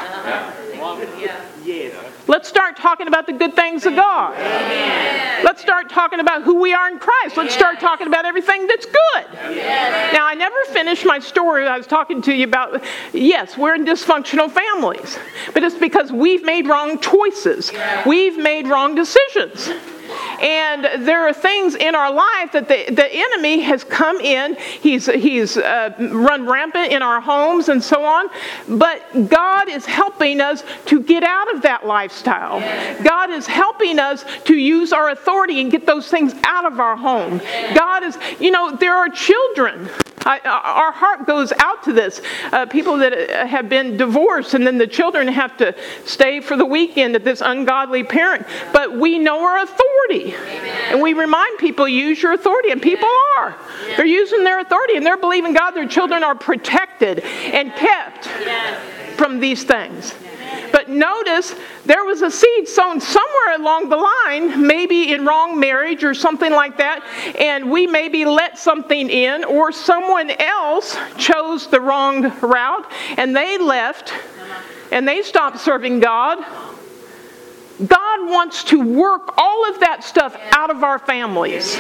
[SPEAKER 1] Let's start talking about the good things of God. Let's start talking about who we are in Christ. Let's start talking about everything that's good. Now, I never finished my story. I was talking to you about, yes, we're in dysfunctional families, but it's because we've made wrong choices. We've made wrong decisions. And there are things in our life that the, the enemy has come in. He's, he's uh, run rampant in our homes and so on. But God is helping us to get out of that lifestyle. God is helping us to use our authority and get those things out of our home. God is, you know, there are children. I, our heart goes out to this. Uh, people that have been divorced and then the children have to stay for the weekend at this ungodly parent. But we know our authority. Amen. And we remind people, use your authority. And people are. Yeah. They're using their authority and they're believing God their children are protected and kept yes. from these things. But notice there was a seed sown somewhere along the line, maybe in wrong marriage or something like that, and we maybe let something in, or someone else chose the wrong route and they left and they stopped serving God. God wants to work all of that stuff out of our families.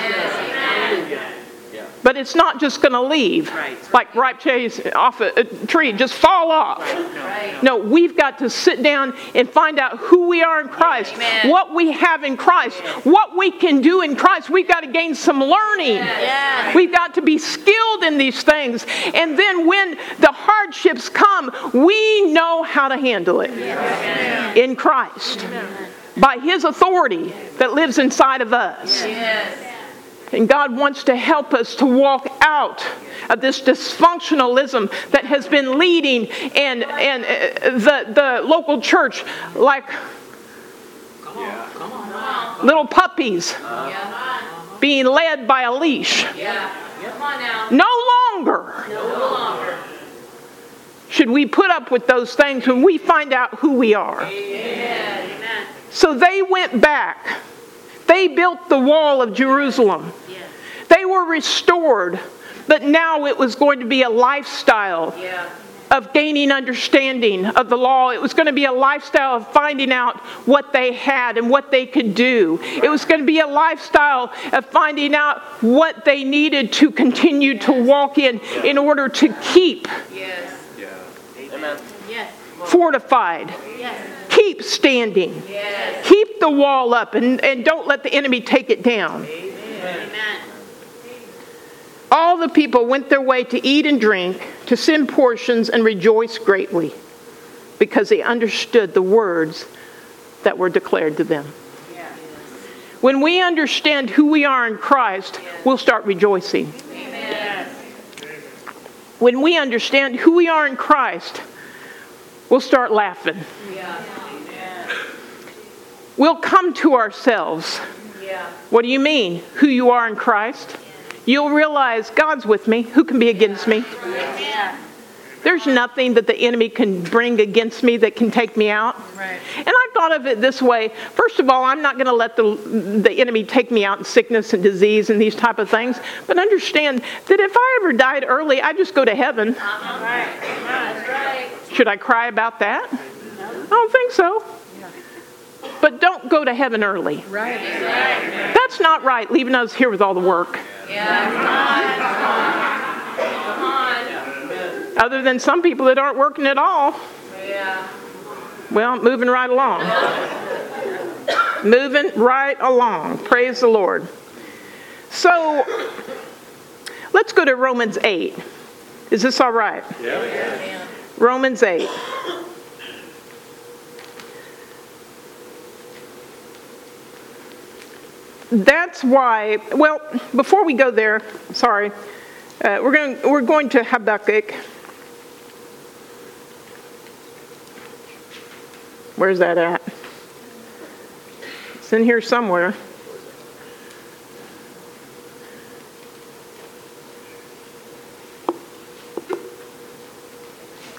[SPEAKER 1] But it's not just going to leave like ripe cherries off a, a tree, just fall off. No, we've got to sit down and find out who we are in Christ, Amen. What we have in Christ, what we can do in Christ. We've got to gain some learning. Yes. We've got to be skilled in these things. And then when the hardships come, we know how to handle it Amen. In Christ. Amen. By His authority that lives inside of us. Yes. And God wants to help us to walk out of this dysfunctionalism that has been leading and, and uh, the, the local church like come on, come on. Little puppies uh, being led by a leash. Yeah. Come on now. No longer. No longer. Should we put up with those things when we find out who we are. Amen. So they went back. They built the wall of Jerusalem. Yeah. They were restored, but now it was going to be a lifestyle yeah. of gaining understanding of the law. It was going to be a lifestyle of finding out what they had and what they could do. It was going to be a lifestyle of finding out what they needed to continue yes. to walk in yeah. in order to keep yes. yeah. Amen. Yes. fortified. Yes. Keep standing. Yes. Keep the wall up and, and don't let the enemy take it down. Amen. Amen. All the people went their way to eat and drink, to send portions and rejoice greatly, because they understood the words that were declared to them. Yes. When we understand who we are in Christ, yes. we'll start rejoicing. Amen. When we understand who we are in Christ, we'll start laughing. Yeah. We'll come to ourselves. Yeah. What do you mean? Who you are in Christ? You'll realize God's with me. Who can be against me? Yeah. There's nothing that the enemy can bring against me that can take me out. Right. And I thought of it this way. First of all, I'm not going to let the, the enemy take me out in sickness and disease and these type of things. But understand that if I ever died early, I'd just go to heaven. Uh-huh. Right. That's right. Should I cry about that? No. I don't think so. But don't go to heaven early. Right. That's not right, leaving us here with all the work. Yeah. Come on. Other than some people that aren't working at all. Yeah. Well, moving right along. Moving right along. Praise the Lord. So, let's go to Romans eight. Is this all right? Yeah. yeah. Romans eight. That's why, well, before we go there, sorry, uh, we're going we're going to Habakkuk. Where's that at? It's in here somewhere.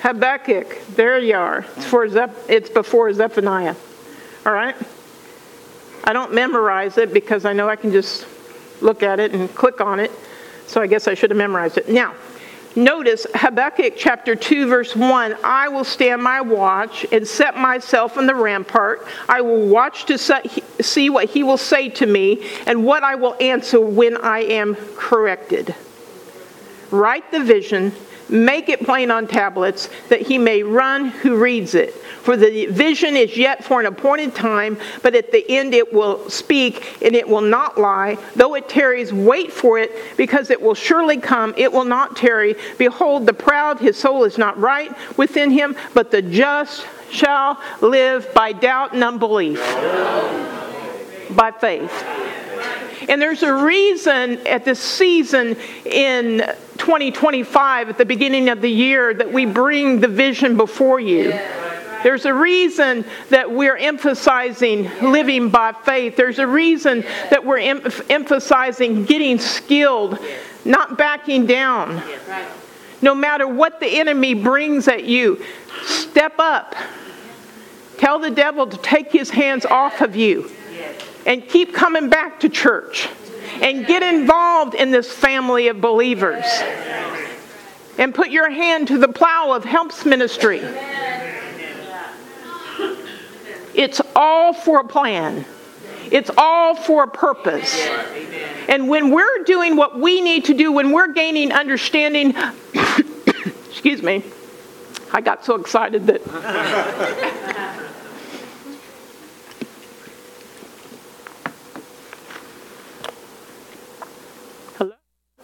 [SPEAKER 1] Habakkuk, there you are. It's, for Zeph- it's before Zephaniah. All right? I don't memorize it because I know I can just look at it and click on it. So I guess I should have memorized it. Now, notice Habakkuk chapter two, verse one. I will stand my watch and set myself on the rampart. I will watch to see what he will say to me and what I will answer when I am corrected. Write the vision, make it plain on tablets, that he may run who reads it. For the vision is yet for an appointed time, but at the end it will speak, and it will not lie. Though it tarries, wait for it, because it will surely come. It will not tarry. Behold, the proud, his soul is not right within him, but the just shall live by doubt and unbelief. By faith. And there's a reason at this season in twenty twenty-five, at the beginning of the year, that we bring the vision before you. There's a reason that we're emphasizing living by faith. There's a reason that we're em- emphasizing getting skilled, not backing down. No matter what the enemy brings at you, step up. Tell the devil to take his hands off of you. And keep coming back to church. And get involved in this family of believers. And put your hand to the plow of helps ministry. It's all for a plan. It's all for a purpose. And when we're doing what we need to do, when we're gaining understanding, excuse me, I got so excited that... Hello?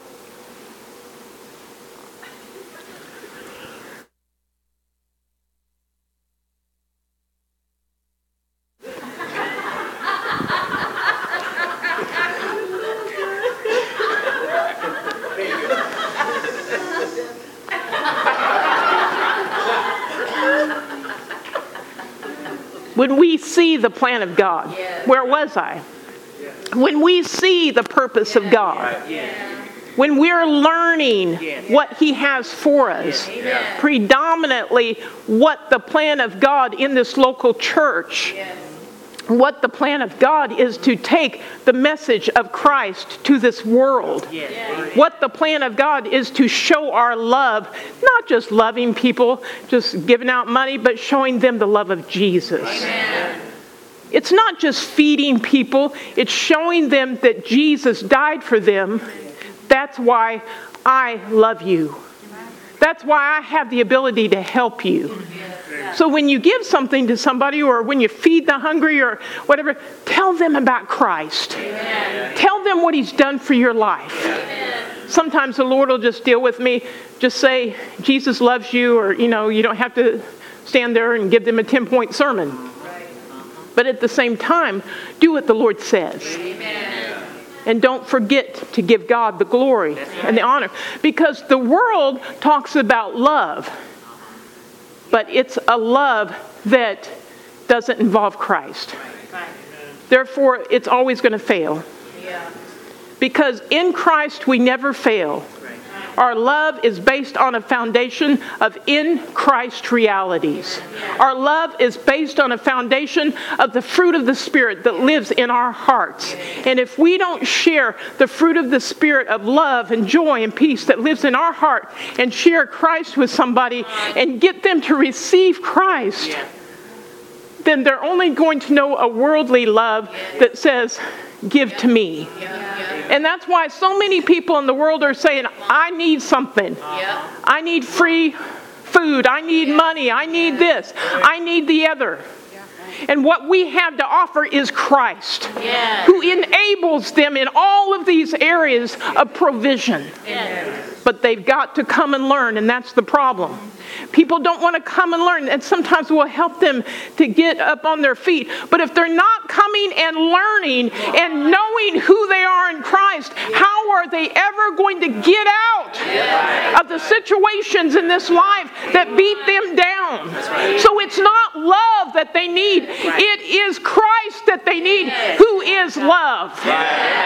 [SPEAKER 1] When we see the plan of God, where was I? When we see the purpose of God, when we're learning what He has for us, predominantly what the plan of God in this local church, what the plan of God is to take the message of Christ to this world. What the plan of God is to show our love, not just loving people, just giving out money, but showing them the love of Jesus. Amen. It's not just feeding people, it's showing them that Jesus died for them. That's why I love you. That's why I have the ability to help you. So when you give something to somebody, or when you feed the hungry or whatever, tell them about Christ. Amen. Tell them what He's done for your life. Amen. Sometimes the Lord will just deal with me. Just say, Jesus loves you, or, you know, you don't have to stand there and give them a ten-point sermon. But at the same time, do what the Lord says. Amen. And don't forget to give God the glory and the honor. Because the world talks about love. But it's a love that doesn't involve Christ. Therefore, it's always going to fail. Because in Christ, we never fail. Our love is based on a foundation of in Christ realities. Our love is based on a foundation of the fruit of the Spirit that lives in our hearts. And if we don't share the fruit of the Spirit of love and joy and peace that lives in our heart, and share Christ with somebody and get them to receive Christ, then they're only going to know a worldly love that says, give to me. And that's why so many people in the world are saying, I need something. I need free food. I need money. I need this. I need the other. And what we have to offer is Christ, who enables them in all of these areas of provision. But they've got to come and learn, and that's the problem. People don't want to come and learn, and sometimes we'll help them to get up on their feet. But if they're not coming and learning and knowing who they are in Christ, how are they ever going to get out of the situations in this life that beat them down? So it's not love that they need. It is Christ that they need, who is love.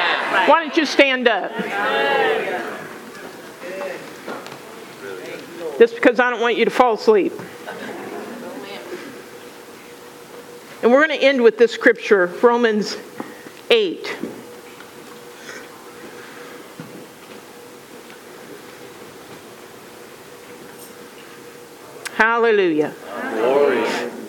[SPEAKER 1] Why don't you stand up? Just because I don't want you to fall asleep. And we're going to end with this scripture, Romans eight. Hallelujah.
[SPEAKER 5] Glory.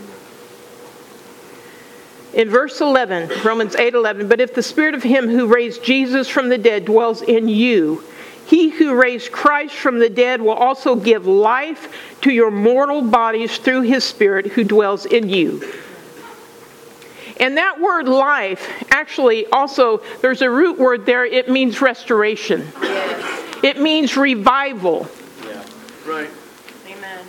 [SPEAKER 1] In verse eleven, Romans eight eleven, but if the spirit of him who raised Jesus from the dead dwells in you, he who raised Christ from the dead will also give life to your mortal bodies through his spirit who dwells in you. And that word life, actually also, there's a root word there, it means restoration.
[SPEAKER 2] Yes.
[SPEAKER 1] It means revival.
[SPEAKER 5] Yeah. Right.
[SPEAKER 2] Amen.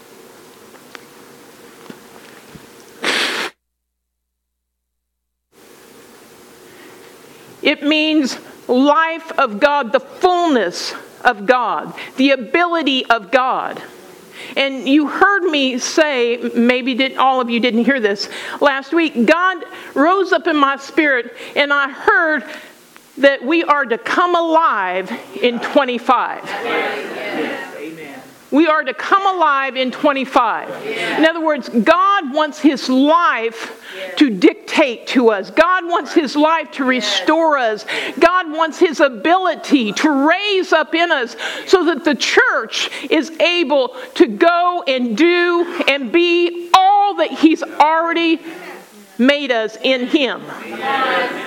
[SPEAKER 1] It means life of God, the fullness of God, the ability of God. And you heard me say, maybe did, all of you didn't hear this last week, God rose up in my spirit and I heard that we are to come alive in twenty-five.
[SPEAKER 2] Yes.
[SPEAKER 1] We are to come alive in twenty-five.
[SPEAKER 2] Yeah.
[SPEAKER 1] In other words, God wants his life
[SPEAKER 2] yeah.
[SPEAKER 1] to dictate to us. God wants his life to restore us. God wants his ability to raise up in us so that the church is able to go and do and be all that he's already made us in him.
[SPEAKER 2] Amen.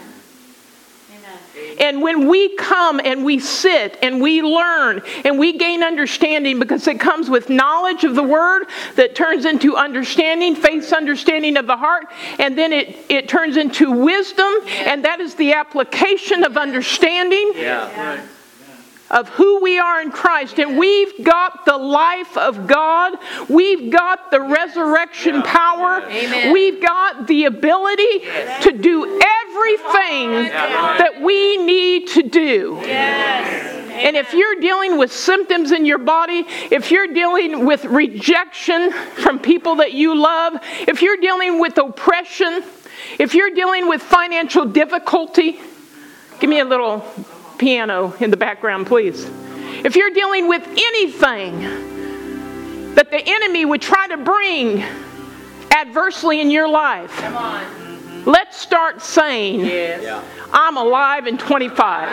[SPEAKER 1] And when we come and we sit and we learn and we gain understanding, because it comes with knowledge of the word that turns into understanding, faith's understanding of the heart, and then it, it turns into wisdom, and that is the application of understanding.
[SPEAKER 5] Yeah. Right.
[SPEAKER 1] Of who we are in Christ. And we've got the life of God. We've got the resurrection power.
[SPEAKER 2] Amen.
[SPEAKER 1] We've got the ability to do everything that we need to do.
[SPEAKER 2] Yes.
[SPEAKER 1] And if you're dealing with symptoms in your body, if you're dealing with rejection from people that you love, if you're dealing with oppression, if you're dealing with financial difficulty, give me a little piano in the background, please. If you're dealing with anything that the enemy would try to bring adversely in your life,
[SPEAKER 2] Come on.
[SPEAKER 1] let's start saying,
[SPEAKER 2] Yes.
[SPEAKER 5] Yeah.
[SPEAKER 1] I'm alive in twenty-five.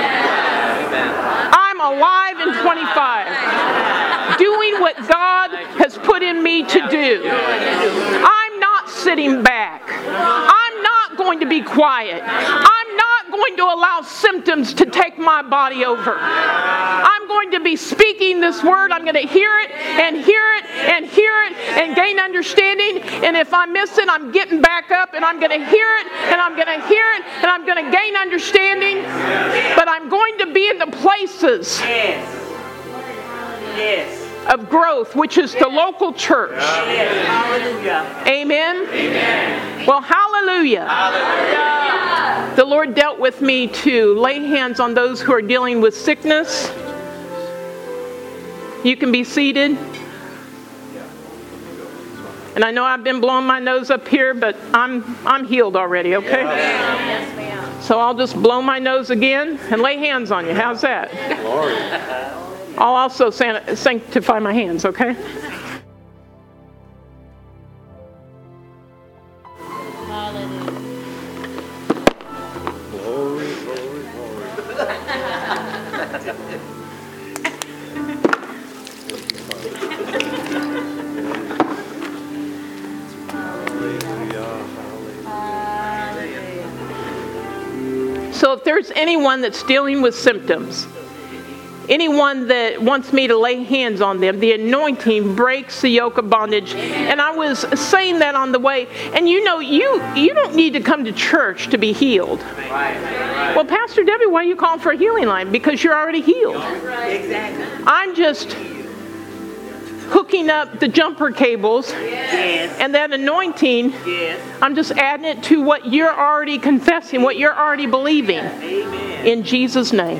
[SPEAKER 1] I'm alive in twenty-five. Doing what God has put in me to do. I'm not sitting back. I'm not going to be quiet. I'm not going to allow symptoms to take my body over. I'm going to be speaking this word. I'm going to hear it and hear it and hear it and gain understanding. And if I miss it, I'm getting back up and I'm going to hear it and I'm going to hear it and I'm going to gain understanding. But I'm going to be in the places
[SPEAKER 3] Yes. Yes.
[SPEAKER 1] of growth, which is the local church.
[SPEAKER 3] Yes. Hallelujah.
[SPEAKER 1] Amen? Amen. Well, hallelujah. Hallelujah. The Lord dealt with me to lay hands on those who are dealing with sickness. You can be seated. And I know I've been blowing my nose up here, but I'm I'm healed already, okay?
[SPEAKER 2] Yes, ma'am.
[SPEAKER 1] So I'll just blow my nose again and lay hands on you. How's that?
[SPEAKER 5] Glory.
[SPEAKER 1] I'll also san- sanctify my hands, okay?
[SPEAKER 2] Hallelujah.
[SPEAKER 5] Glory, glory, glory. Hallelujah, hallelujah.
[SPEAKER 1] So if there's anyone that's dealing with symptoms, anyone that wants me to lay hands on them, the anointing breaks the yoke of bondage. And I was saying that on the way. And you know, you you don't need to come to church to be healed.
[SPEAKER 3] Right. Right.
[SPEAKER 1] Well, Pastor Debbie, why are you calling for a healing line? Because you're already healed.
[SPEAKER 3] Exactly.
[SPEAKER 1] I'm just hooking up the jumper cables
[SPEAKER 3] Yes.
[SPEAKER 1] and that anointing.
[SPEAKER 3] Yes.
[SPEAKER 1] I'm just adding it to what you're already confessing, what you're already believing.
[SPEAKER 3] Amen.
[SPEAKER 1] In Jesus' name.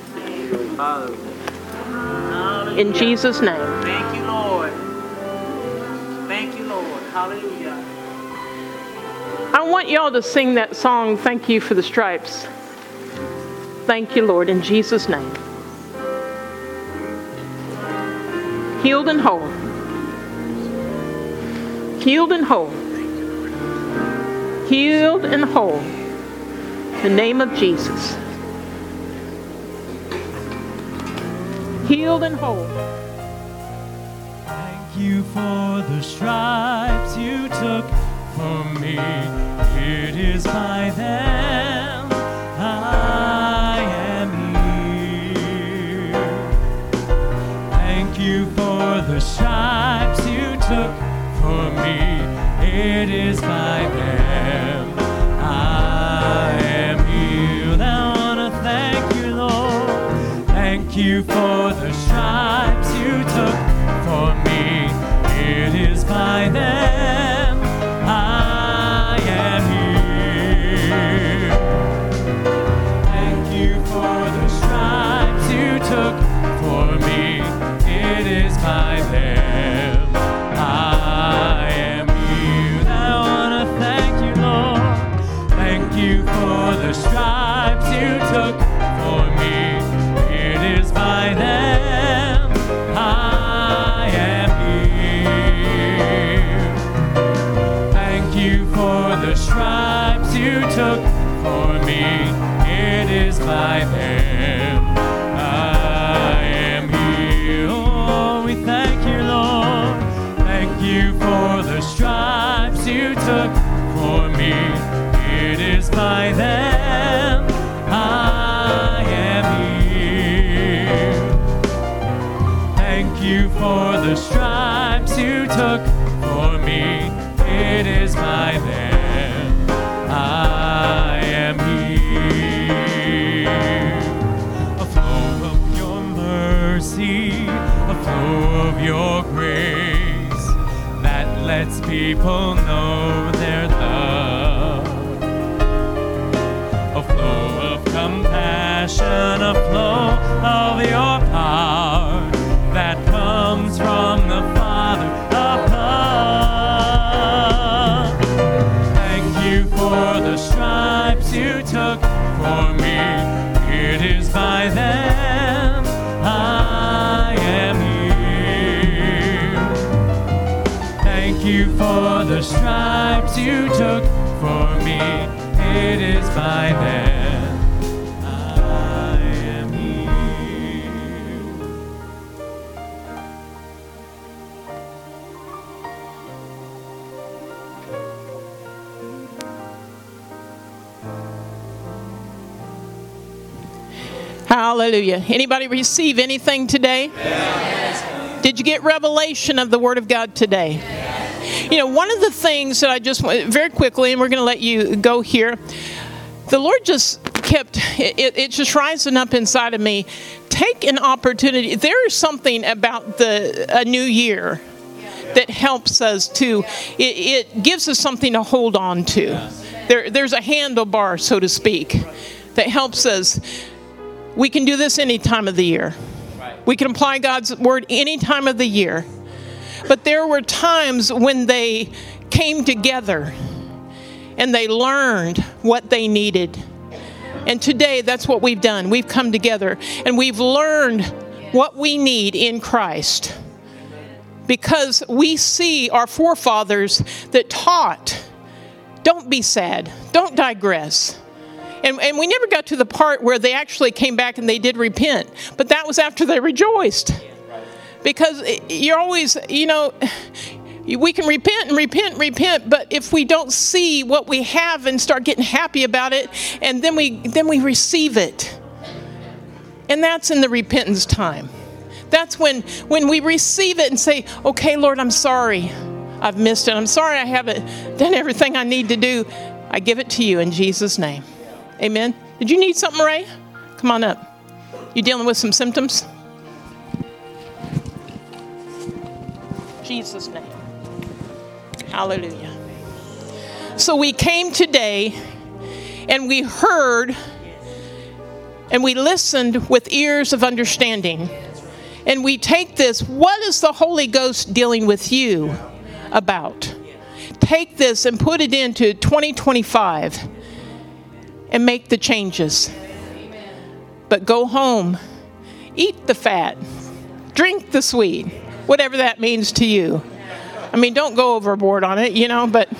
[SPEAKER 3] Hallelujah.
[SPEAKER 1] In Jesus' name.
[SPEAKER 3] Thank you, Lord. Thank you, Lord. Hallelujah.
[SPEAKER 1] I want y'all to sing that song, Thank You for the Stripes. Thank you, Lord, in Jesus' name. Healed and whole. Healed and whole. Healed and whole. In the name of Jesus. Healed and whole.
[SPEAKER 4] Thank you for the stripes you took for me. It is by them I am healed. Thank you for the stripes you took for me. It is by them I am healed. I want to thank you, Lord. Thank you for the stripes you took for me. It is by them I am healed. Thank you for the stripes you took for me. It is by them I am healed. I want to thank you, Lord. Thank you for the stripes you took for me. It is by them I am healed. Thank you for the stripes you took for me. It is by them I am healed. Oh, we thank you, Lord. Thank you for the stripes you took for me. It is by them I am healed. Thank you for the stripes you took for me. It is by them I am healed. A flow of your mercy, a flow of your grace that lets people know their love. A flow of compassion, a flow of your power that comes from the Father above. Thank you for the stripes you took for me. It is by them I am healed. Thank you for the stripes you took for me. It is by them I am healed.
[SPEAKER 1] Hallelujah. Anybody receive anything today? Yes. Did you get revelation of the Word of God today? Yes. You know, one of the things that I just want, very quickly, and we're going to let you go here, the Lord just kept, it, it just rising up inside of me. Take an opportunity. There is something about the a new year that helps us to, it, it gives us something to hold on to. There, there's a handlebar, so to speak, that helps us. We can do this any time of the year. We can apply God's word any time of the year. But there were times when they came together and they learned what they needed. And today, that's what we've done. We've come together and we've learned what we need in Christ. Because we see our forefathers that taught, don't be sad, don't digress. And, and we never got to the part where they actually came back and they did repent. But that was after they rejoiced. Because you're always, you know, we can repent and repent and repent, but if we don't see what we have and start getting happy about it, and then we then we receive it. And that's in the repentance time. That's when, when we receive it and say, okay, Lord, I'm sorry. I've missed it. I'm sorry I haven't done everything I need to do. I give it to you in Jesus' name. Amen. Did you need something, Ray? Come on up. You dealing with some symptoms? Jesus' name. Hallelujah. So we came today and we heard and we listened with ears of understanding. And we take this, what is the Holy Ghost dealing with you about? Take this and put it into twenty twenty-five. And make the changes. But go home, eat the fat, drink the sweet, Whatever that means to you. I mean, don't go overboard on it, you know, but...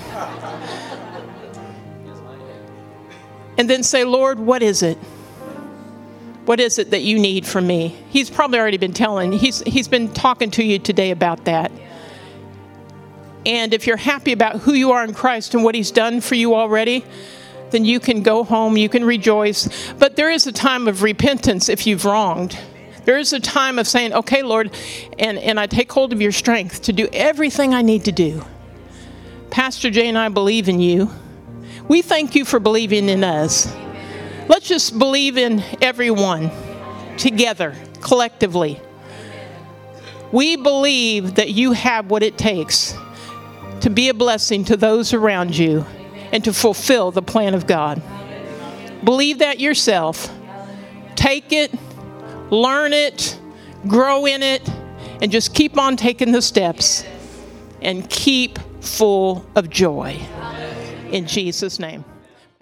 [SPEAKER 1] And then say, Lord, what is it? What is it that you need from me? He's probably already been telling, he's he's been talking to you today about that. And if you're happy about who you are in Christ and what he's done for you already, then you can go home, you can rejoice. But there is a time of repentance if you've wronged. There is a time of saying, okay, Lord, and, and I take hold of your strength to do everything I need to do. Pastor Jay and I believe in you. We thank you for believing in us. Let's just believe in everyone together, collectively. We believe that you have what it takes to be a blessing to those around you and to fulfill the plan of God. Believe that yourself. Take it, learn it, grow in it, and just keep on taking the steps and keep full of joy. In Jesus' name.